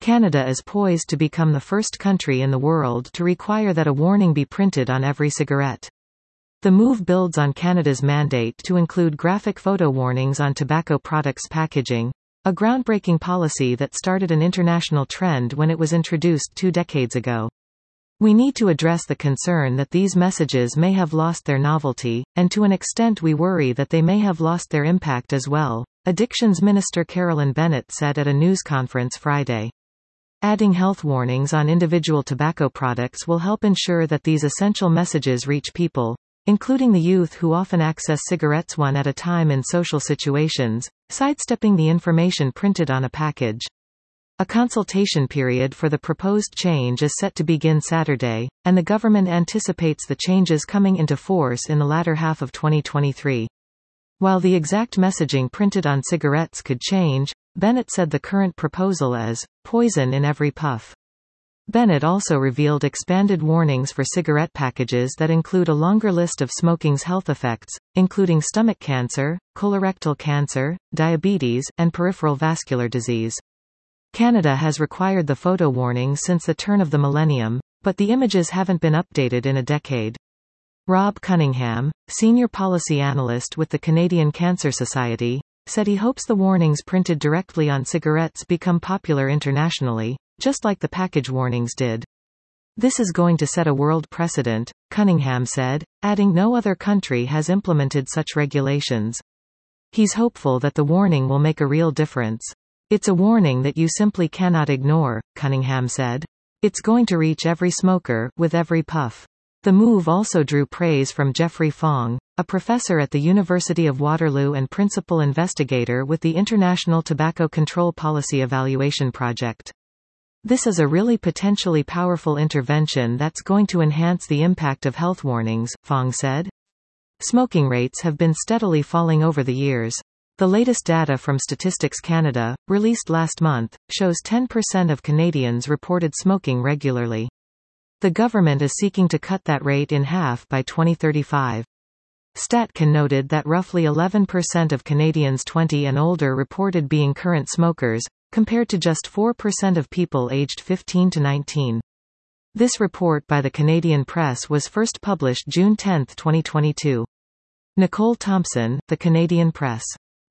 Canada is poised to become the first country in the world to require that a warning be printed on every cigarette. The move builds on Canada's mandate to include graphic photo warnings on tobacco products packaging, a groundbreaking policy that started an international trend when it was introduced 2 decades ago. We need to address the concern that these messages may have lost their novelty, and to an extent we worry that they may have lost their impact as well, Addictions Minister Carolyn Bennett said at a news conference Friday. Adding health warnings on individual tobacco products will help ensure that these essential messages reach people, including the youth who often access cigarettes one at a time in social situations, sidestepping the information printed on a package. A consultation period for the proposed change is set to begin Saturday, and the government anticipates the changes coming into force in the latter half of 2023. While the exact messaging printed on cigarettes could change, Bennett said the current proposal is poison in every puff. Bennett also revealed expanded warnings for cigarette packages that include a longer list of smoking's health effects, including stomach cancer, colorectal cancer, diabetes, and peripheral vascular disease. Canada has required the photo warning since the turn of the millennium, but the images haven't been updated in a decade. Rob Cunningham, senior policy analyst with the Canadian Cancer Society, said he hopes the warnings printed directly on cigarettes become popular internationally, just like the package warnings did. This is going to set a world precedent, Cunningham said, adding no other country has implemented such regulations. He's hopeful that the warning will make a real difference. It's a warning that you simply cannot ignore, Cunningham said. It's going to reach every smoker, with every puff. The move also drew praise from Jeffrey Fong, a professor at the University of Waterloo and principal investigator with the International Tobacco Control Policy Evaluation Project. This is a really potentially powerful intervention that's going to enhance the impact of health warnings, Fong said. Smoking rates have been steadily falling over the years. The latest data from Statistics Canada, released last month, shows 10% of Canadians reported smoking regularly. The government is seeking to cut that rate in half by 2035. StatCan noted that roughly 11% of Canadians 20 and older reported being current smokers, compared to just 4% of people aged 15 to 19. This report by the Canadian Press was first published June 10, 2022. Nicole Thompson, The Canadian Press.